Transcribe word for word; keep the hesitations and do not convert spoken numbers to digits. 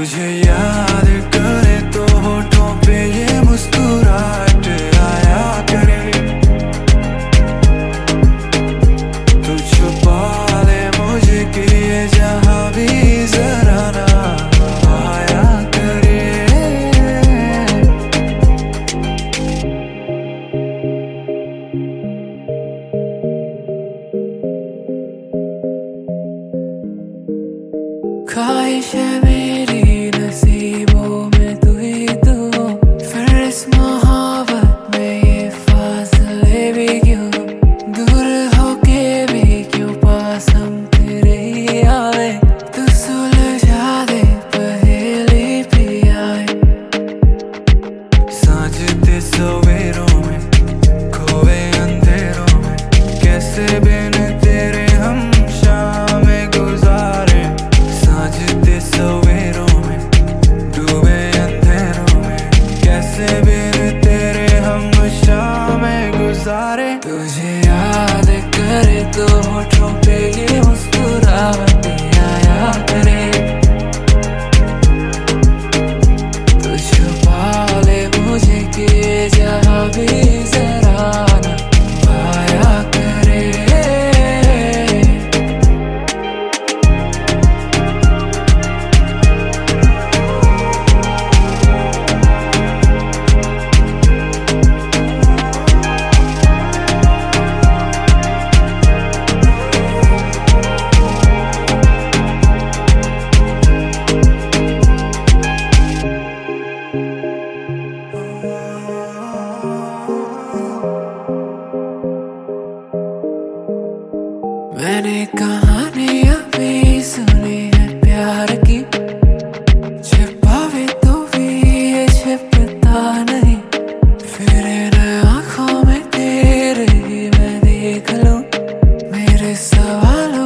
तुझे याद करे तो होठों पे ये मुस्कुराहट आया करे। तू छुपा ले मुझे कि ये जहां भी जरा ना आया करे। ख्वाहिश है मेरी नसीबों में तू ही तू, फिर इस मोहब्बत में ये फासले भी क्यों, दूर होके भी क्यों पास हम तेरे ही आए। तू सुलझा दे पहेली पिया, साँझते सवेरों में खोए अंधेरों में, कैसे बिन तेरे हम शामें गुजारे। साँझते सवेरों में डूबे अंधेरों में, कैसे बिन तेरे हम शामें गुजारे। तुझे याद करे तो होठों पे ये मुस्कुराहट आया करे। तू छुपा ले मुझे कि ये जहां भी जरा ना आया करे। मैंने कहानियां भी सुनी है प्यार की, छिपावे तो भी ये छिपता नहीं। फिर इन आँखों में तेरे ही मैं देख लूं, मेरे सवालों